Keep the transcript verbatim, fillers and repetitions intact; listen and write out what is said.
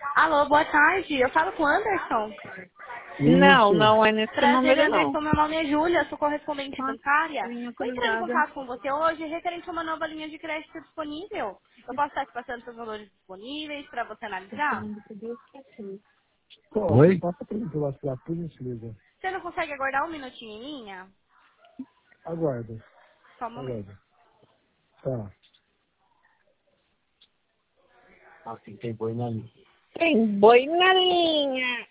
Alô, boa tarde. Eu falo com o Anderson. Não, Isso. não é nesse Prazer, número, não. Anderson. Meu nome é Júlia, sou correspondente Ah, bancária. linha Vou entrar em cruzada. contato com você hoje referente a uma nova linha de crédito disponível. Eu posso estar te passando seus valores disponíveis para você analisar? Oi? Passa para mim pelo WhatsApp, por gentileza. Você não consegue aguardar um minutinho em linha? Aguarda, Só um momento. aguarda. Tá. Aqui tem boi na linha. Tem boi na linha.